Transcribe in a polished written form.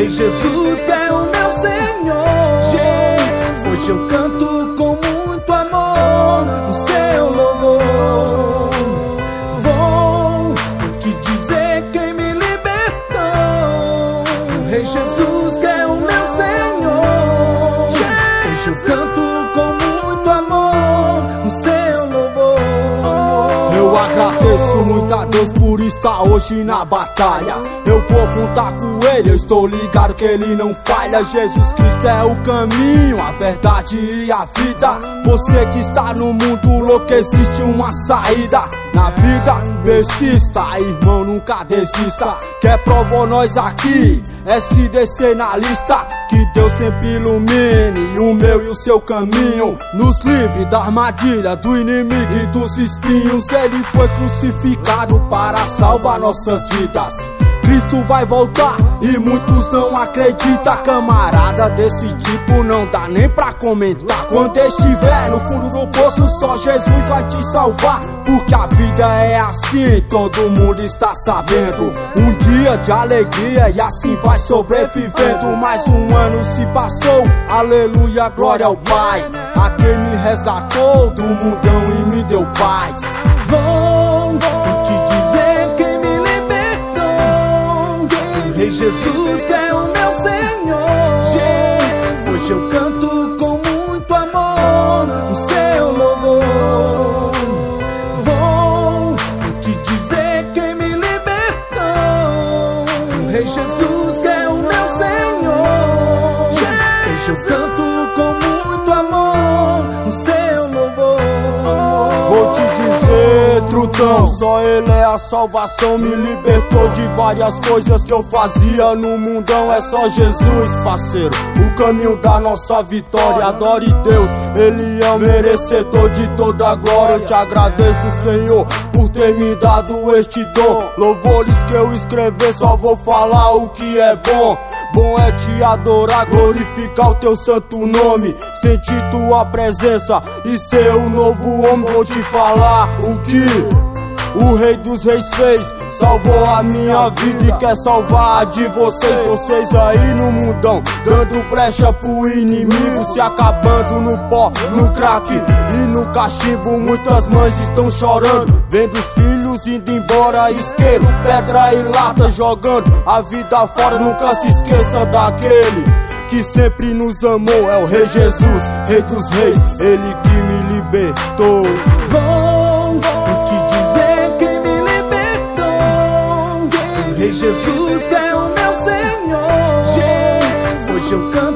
Rei Jesus que é o meu Senhor. Jesus, hoje eu canto com muito amor o seu louvor. Vou te dizer quem me libertou. Rei Jesus que é o meu Senhor. Hoje eu canto com muito amor o seu louvor. Eu agradeço muito a Deus por estar hoje na batalha. Eu vou contar com Ele, eu estou ligado que Ele não falha. Jesus Cristo é o caminho, a verdade e a vida. Você que está no mundo louco, existe uma saída. Na vida, persista, irmão, nunca desista. Quer provar nós aqui, SDC na lista. Que Deus sempre ilumine o meu e o seu caminho. Nos livre da armadilha do inimigo e dos espinhos. Ele foi crucificado para salvar nossas vidas. Cristo vai voltar e muitos não acreditam. Camarada desse tipo não dá nem pra comentar. Quando estiver no fundo do poço, só Jesus vai te salvar. Porque a vida é assim, todo mundo está sabendo. Um dia de alegria e assim vai sobrevivendo. Mais um ano se passou, aleluia, glória ao Pai. A quem me resgatou do mundão e me deu paz. Vou te dizer quem me libertou. Rei Jesus que é o meu Senhor. Jesus, hoje eu canto com muito amor o seu louvor. Vou te dizer quem me libertou. Rei Jesus que é o meu Senhor. Hoje eu canto com muito amor o seu louvor. Vou te dizer, trutão, só Ele é a salvação. Me libertou de várias coisas que eu fazia no mundão. É só Jesus, parceiro, o caminho da nossa vitória. Adore Deus, Ele é o merecedor de toda a glória. Eu te agradeço, Senhor, por ter me dado este dom. Louvores que eu escrever, só vou falar o que é bom. Bom é te adorar, glorificar o teu santo nome, sentir tua presença e ser um novo homem. Vou te falar o que o Rei dos Reis fez. Salvou a minha vida e quer salvar a de vocês. Vocês aí no mundão, dando brecha pro inimigo, se acabando no pó, no crack e no cachimbo. Muitas mães estão chorando, vendo os filhos indo embora. Isqueiro, pedra e lata jogando a vida fora. Nunca se esqueça daquele que sempre nos amou. É o Rei Jesus, Rei dos Reis, Ele que me libertou. Vou te dizer quem me libertou. Rei Jesus que é o meu Senhor. Jesus, hoje eu canto